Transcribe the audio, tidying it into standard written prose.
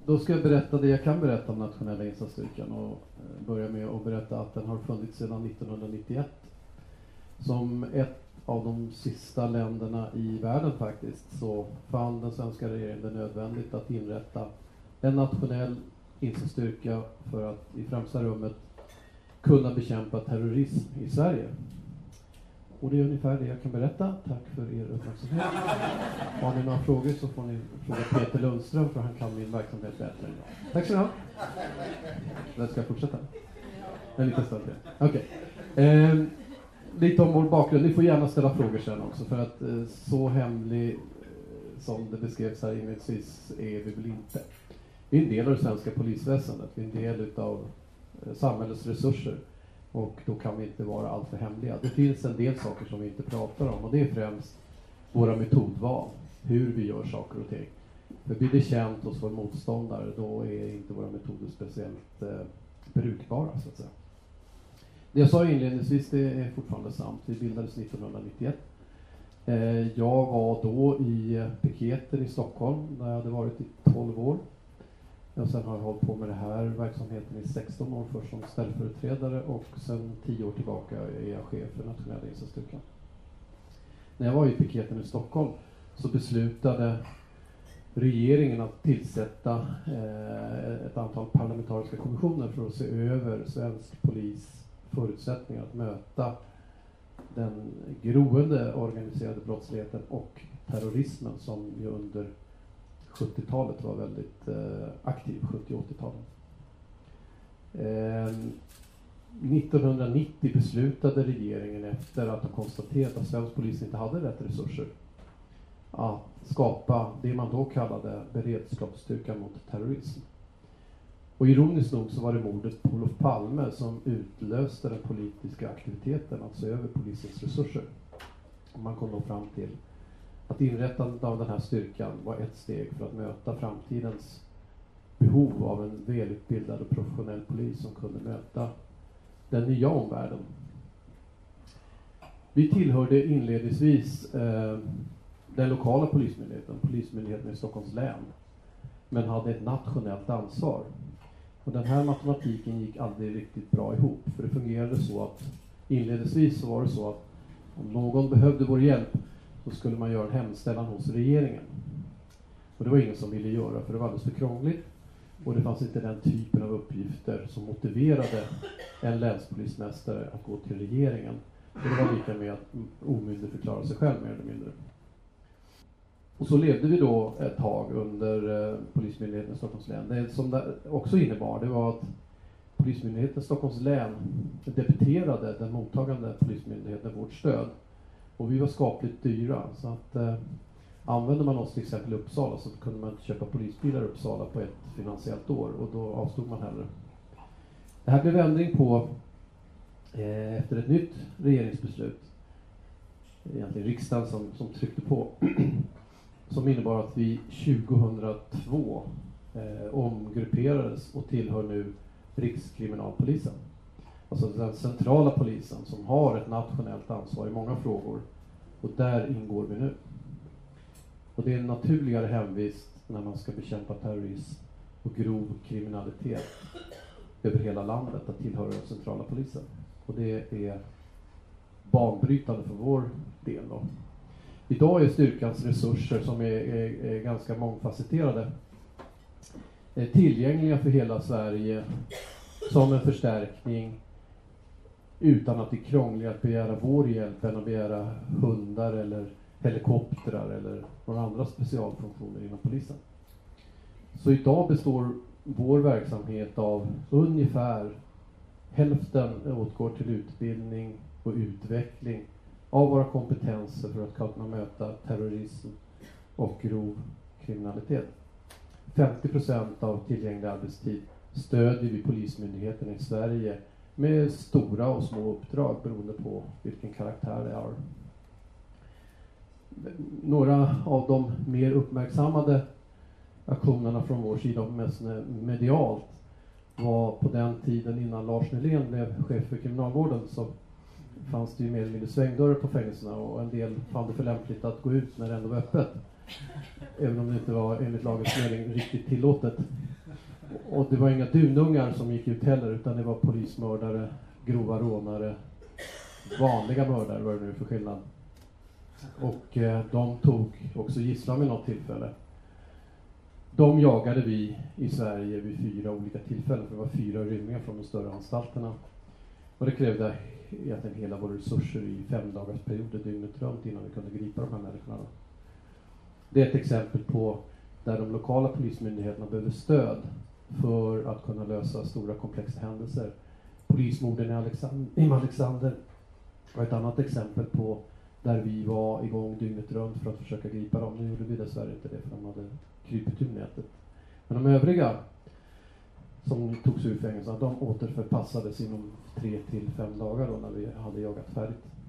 Då ska jag berätta det jag kan berätta om nationella insatsstyrkan och börja med att berätta att den har funnits sedan 1991. Som ett av de sista länderna i världen faktiskt så fann den svenska regeringen det nödvändigt att inrätta en nationell insatsstyrka för att i främsta rummet kunna bekämpa terrorism i Sverige. Och det är ungefär det jag kan berätta. Tack för er uppmärksamhet. Har ni några frågor så får ni fråga Peter Lundström för han kan min verksamhet bättre än jag. Tack så mycket. Jag ska fortsätta. Jag är lite stolt. Okej. Lite om vår bakgrund. Ni får gärna ställa frågor sen också för att så hemlig som det beskrevs här inledningsvis är vi väl inte. Vi är en del av det svenska polisväsendet. Vi är en del av samhällets resurser. Och då kan vi inte vara alltför hemliga. Det finns en del saker som vi inte pratar om. Och det är främst våra metodval. Hur vi gör saker och ting. För blir det känt hos vår motståndare då är inte våra metoder speciellt brukbara så att säga. Det jag sa inledningsvis det är fortfarande sant. Vi bildades 1991. Jag var då i piketen i Stockholm där jag hade varit i 12 år. Och sen har jag hållit på med det här verksamheten i 16 år först som ställföreträdare och sen 10 år tillbaka är jag chef för nationella insatsstyrkan. När jag var i piketen i Stockholm så beslutade regeringen att tillsätta ett antal parlamentariska kommissioner för att se över svensk polis förutsättningar att möta den groende organiserade brottsligheten och terrorismen som ju under 70-talet var väldigt aktiv, 70- och 80-talen. 1990 beslutade regeringen efter att ha konstaterat att svensk polis inte hade rätt resurser att skapa det man då kallade beredskapsstyrkan mot terrorism. Och ironiskt nog så var det mordet på Olof Palme som utlöste den politiska aktiviteten att se över polisens resurser. Och man kom då fram till att inrättandet av den här styrkan var ett steg för att möta framtidens behov av en välutbildad och professionell polis som kunde möta den nya omvärlden. Vi tillhörde inledningsvis den lokala polismyndigheten i Stockholms län, men hade ett nationellt ansvar. Och den här matematiken gick aldrig riktigt bra ihop, för det fungerade så att inledningsvis så var det så att om någon behövde vår hjälp så skulle man göra en hemställan hos regeringen. Och det var ingen som ville göra för det var alldeles för krångligt. Och det fanns inte den typen av uppgifter som motiverade en länspolismästare att gå till regeringen. Och det var lika med att omyndigförklara sig själv mer eller mindre. Och så levde vi då ett tag under Polismyndigheten i Stockholms län. Det som det också innebar det var att Polismyndigheten i Stockholms län debiterade den mottagande Polismyndigheten vårt stöd. Och vi var skapligt dyra så att använde man oss till exempel i Uppsala så kunde man inte köpa polisbilar i Uppsala på ett finansiellt år och då avstod man hellre. Det här blev ändring på efter ett nytt regeringsbeslut. Egentligen riksdagen som tryckte på. Som innebar att vi 2002 omgrupperades och tillhör nu Rikskriminalpolisen. Alltså den centrala polisen som har ett nationellt ansvar i många frågor. Och där ingår vi nu. Och det är en naturligare hemvist när man ska bekämpa terrorism och grov kriminalitet över hela landet att tillhöra den centrala polisen. Och det är banbrytande för vår del då. Idag är styrkans resurser som är ganska mångfacetterade tillgängliga för hela Sverige som en förstärkning utan att det är krångligt att begära vår hjälp än att begära hundar eller helikoptrar eller några andra specialfunktioner inom polisen. Så idag består vår verksamhet av ungefär hälften åtgår till utbildning och utveckling av våra kompetenser för att kunna möta terrorism och grov kriminalitet. 50% av tillgänglig arbetstid stödjer vi polismyndigheten i Sverige med stora och små uppdrag beroende på vilken karaktär det har. Några av de mer uppmärksammade aktionerna från vår sida, mest medialt, var på den tiden innan Lars Nylén blev chef för kriminalvården så fanns det ju mer eller mindre svängdörrar på fängelserna och en del fann det för lämpligt att gå ut när det ändå var öppet. Även om det inte var enligt lagens mening riktigt tillåtet. Och det var inga dunungar som gick ut heller, utan det var polismördare, grova rånare, vanliga mördare, vad det nu är för skillnad. Och de tog också gisslan vid något tillfälle. De jagade vi i Sverige vid 4 olika tillfällen, för det var 4 rymningar från de större anstalterna. Och det krävde egentligen hela våra resurser i 5 dagars perioder dygnet runt innan vi kunde gripa de här människorna. Det är ett exempel på där de lokala polismyndigheterna behöver stöd för att kunna lösa stora komplexa händelser. Polismorden i Alexander var ett annat exempel på där vi var igång dygnet runt för att försöka gripa dem. Nu gjorde vi dessvärre inte det, för de hade krypit ur nätet. Men de övriga som togs ur fängelserna, de återförpassades inom 3 till 5 dagar då, när vi hade jagat färdigt.